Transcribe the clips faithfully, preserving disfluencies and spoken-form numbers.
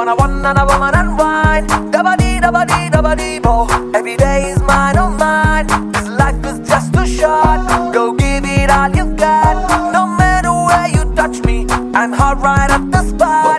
Wanna one and a woman and wine. Dabba dee, dabba dee, dabba dee, bo. Every day is mine, oh mine. This life is just too short. Go give it all you got. No matter where you touch me, I'm hot right at the spot.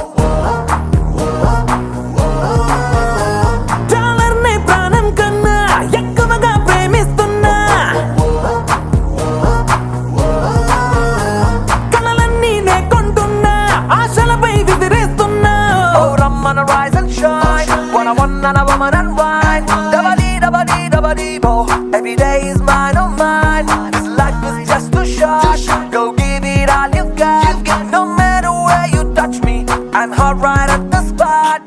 And a woman and wine. Dabba dee, dabba dee, dabba dee, bo. Every day is mine, oh mine. This life is just too short. Go give it all you got. No matter where you touch me, I'm hot right at the spot.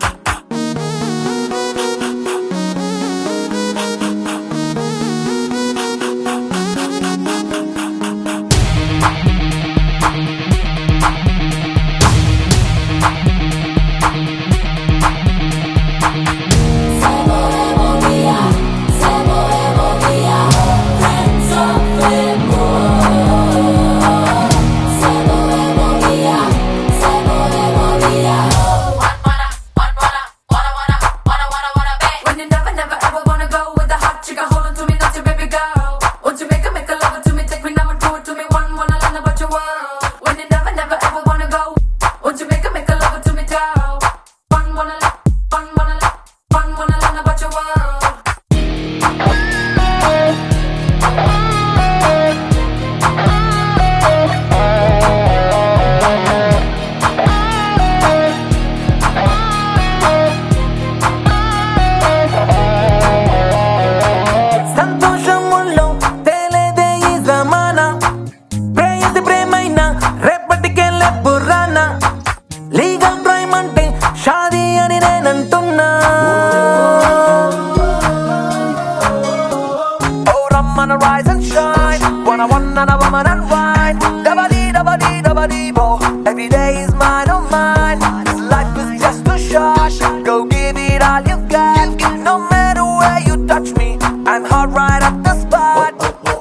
Wanna rise and shine. Wanna one and a woman and wine. Dabba dee, dabba dee, dabba dee, bo. Every day is mine, oh mine. This life is just too short. Go give it all you got. No matter where you touch me, I'm hot right at the spot.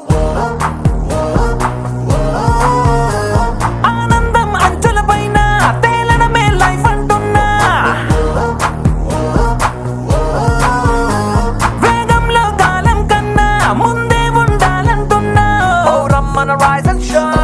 Anandam anchula paina teladame life antunna. Vegamlo kalam kanna munde. Wanna rise and shine.